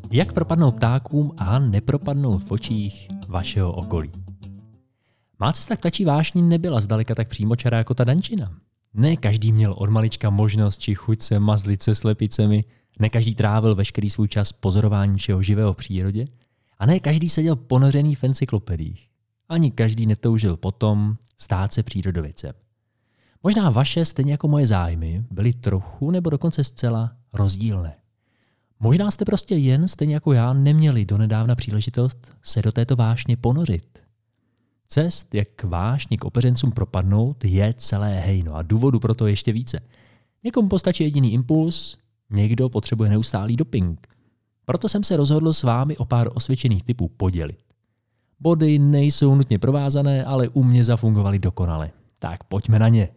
Jak propadnout ptákům a nepropadnout v očích vašeho okolí? Má cesta k ptačí vášni nebyla zdaleka tak přímočará jako ta dančina. Ne každý měl od malička možnost či chuť se mazlit se slepicemi, ne každý trávil veškerý svůj čas pozorováním všeho živého v přírodě a ne každý seděl ponořený v encyklopediích. Ani každý netoužil potom stát se přírodovědcem. Možná vaše, stejně jako moje zájmy, byly trochu nebo dokonce zcela rozdílné. Možná jste prostě jen, stejně jako já, neměli donedávna příležitost se do této vášně ponořit. Cest, jak k vášni k opeřencům propadnout, je celé hejno a důvodu proto ještě více. Někomu postačí jediný impuls, někdo potřebuje neustálý doping. Proto jsem se rozhodl s vámi o pár osvědčených typů podělit. Body nejsou nutně provázané, ale u mě zafungovaly dokonale. Tak pojďme na ně.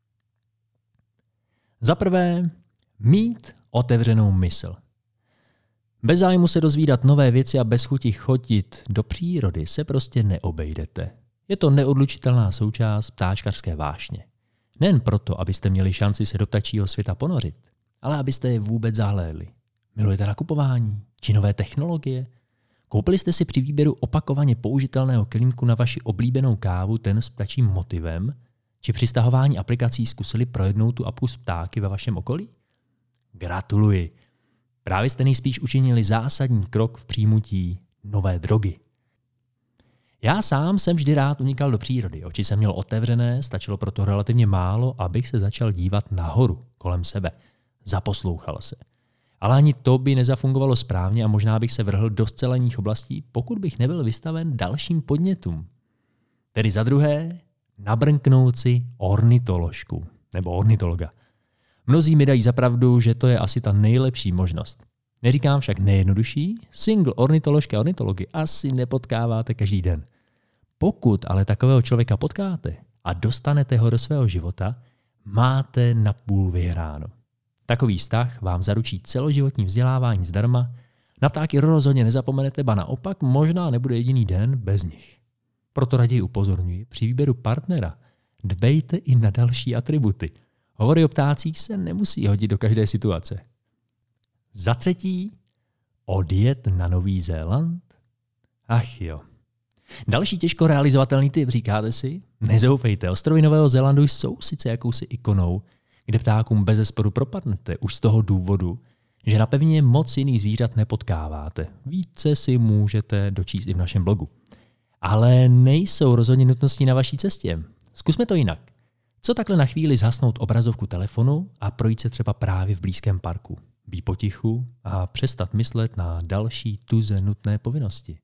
Za prvé, mít otevřenou mysl. Bez zájmu se dozvídat nové věci a bez chuti chodit do přírody se prostě neobejdete. Je to neodlučitelná součást ptáčkarské vášně. Nejen proto, abyste měli šanci se do ptačího světa ponořit, ale abyste je vůbec zahlédli. Milujete nakupování či nové technologie? Koupili jste si při výběru opakovaně použitelného kelímku na vaši oblíbenou kávu ten s ptačím motivem? Či při stahování aplikací zkusili projednout tu apku s ptáky ve vašem okolí? Gratuluji! Právě jste nejspíš učinili zásadní krok v přijmutí nové drogy. Já sám jsem vždy rád unikal do přírody. Oči jsem měl otevřené, stačilo proto relativně málo, abych se začal dívat nahoru, kolem sebe. Zaposlouchal se. Ale ani to by nezafungovalo správně a možná bych se vrhl do zcela jiných oblastí, pokud bych nebyl vystaven dalším podnětům. Tedy za druhé, nabrnknout si ornitoložku nebo ornitologa. Mnozí mi dají za pravdu, že to je asi ta nejlepší možnost. Neříkám však nejjednodušší, single ornitoložky a ornitology asi nepotkáváte každý den. Pokud ale takového člověka potkáte a dostanete ho do svého života, máte napůl vyhráno. Takový vztah vám zaručí celoživotní vzdělávání zdarma, na ptáky rozhodně nezapomenete, ba naopak možná nebude jediný den bez nich. Proto raději upozorňuji, při výběru partnera dbejte i na další atributy. Hovory o ptácích se nemusí hodit do každé situace. Za třetí, odjet na Nový Zéland? Ach jo. Další těžko realizovatelný tip, říkáte si? Nezoufejte, ostrovy Nového Zélandu jsou sice jakousi ikonou, kde ptákům bezesporu propadnete už z toho důvodu, že na pevnině moc jiných zvířat nepotkáváte. Více si můžete dočíst i v našem blogu. Ale nejsou rozhodně nutností na vaší cestě. Zkusme to jinak. Co takhle na chvíli zhasnout obrazovku telefonu a projít se třeba právě v blízkém parku? Být potichu a přestat myslet na další tuze nutné povinnosti.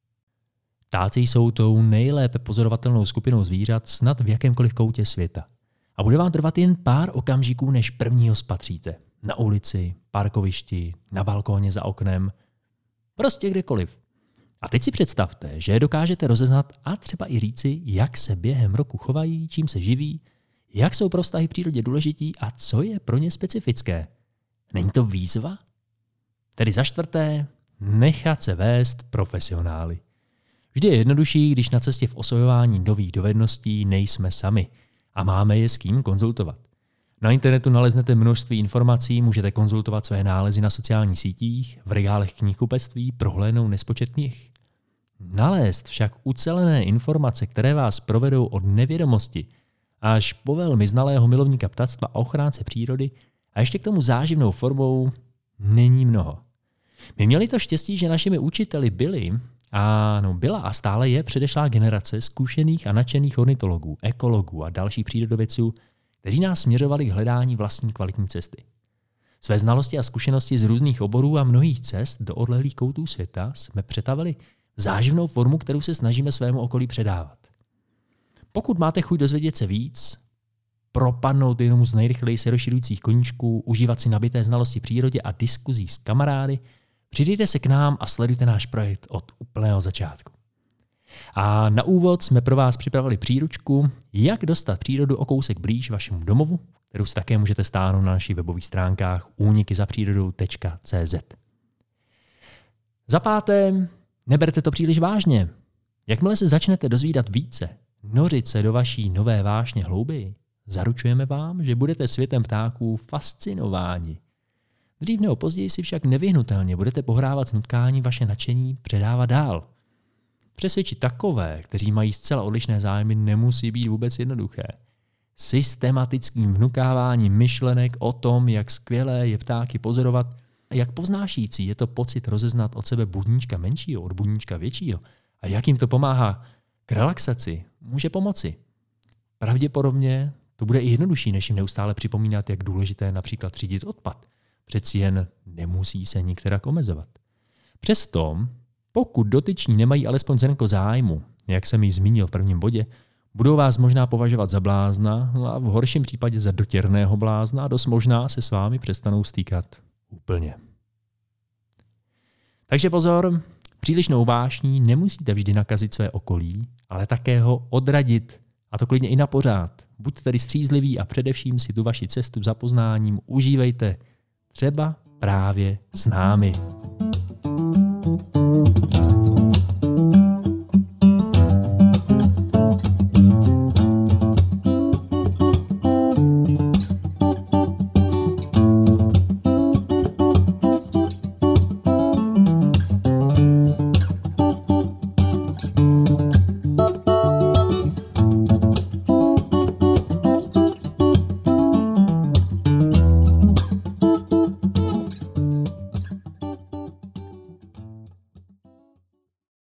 Ptáci jsou tou nejlépe pozorovatelnou skupinou zvířat snad v jakémkoliv koutě světa. A bude vám trvat jen pár okamžiků, než prvního spatříte. Na ulici, parkovišti, na balkóně za oknem, prostě kdekoliv. A teď si představte, že je dokážete rozeznat a třeba i říci, jak se během roku chovají, čím se živí, jak jsou pro vztahy v přírodě důležití a co je pro ně specifické. Není to výzva? Tedy za čtvrté, nechat se vést profesionály. Vždy je jednodušší, když na cestě v osvojování nových dovedností nejsme sami a máme je s kým konzultovat. Na internetu naleznete množství informací, můžete konzultovat své nálezy na sociálních sítích, v regálech knihkupectví prohlédnou nespočet knih. Nalézt však ucelené informace, které vás provedou od nevědomosti až po velmi znalého milovníka ptactva a ochránce přírody a ještě k tomu záživnou formou, není mnoho. My měli to štěstí, že našimi učiteli byla a stále je předešlá generace zkušených a nadšených ornitologů, ekologů a dalších přírodovědců, kteří nás směřovali k hledání vlastní kvalitní cesty. Své znalosti a zkušenosti z různých oborů a mnohých cest do odlehlých koutů světa jsme přetavili v záživnou formu, kterou se snažíme svému okolí předávat. Pokud máte chuť dozvědět se víc, propadnout jednomu z nejrychleji se rozšiřujících koníčků, užívat si nabité znalosti přírodě a diskuzí s kamarády, přidejte se k nám a sledujte náš projekt od úplného začátku. A na úvod jsme pro vás připravili příručku, jak dostat přírodu o kousek blíž vašemu domovu, kterou si také můžete stáhnout na našich webových stránkách únikyzapřírodou.cz. Za páté, neberte to příliš vážně. Jakmile se začnete dozvídat více, nořit se do vaší nové vášně hlouběji, zaručujeme vám, že budete světem ptáků fascinováni. Dřív nebo později si však nevyhnutelně budete pohrávat s nutkání vaše nadšení předávat dál. Přesvědčit takové, kteří mají zcela odlišné zájmy, nemusí být vůbec jednoduché. Systematickým vnukáváním myšlenek o tom, jak skvělé je ptáky pozorovat, jak povznášící je to pocit rozeznat od sebe budníčka menšího od budníčka většího a jak jim to pomáhá k relaxaci, může pomoci. Pravděpodobně to bude i jednodušší, než jim neustále připomínat, jak důležité je například třídit odpad. Přeci jen nemusí se nikterak omezovat. Přesto, pokud dotyční nemají alespoň zrnko zájmu, jak jsem již zmínil v prvním bodě, budou vás možná považovat za blázna a v horším případě za dotěrného blázna a dost možná se s vámi přestanou stýkat úplně. Takže pozor, přílišnou vášní nemusíte vždy nakazit své okolí, ale také ho odradit, a to klidně i na pořád. Buďte tedy střízliví a především si tu vaši cestu za poznáním užívejte třeba právě s námi.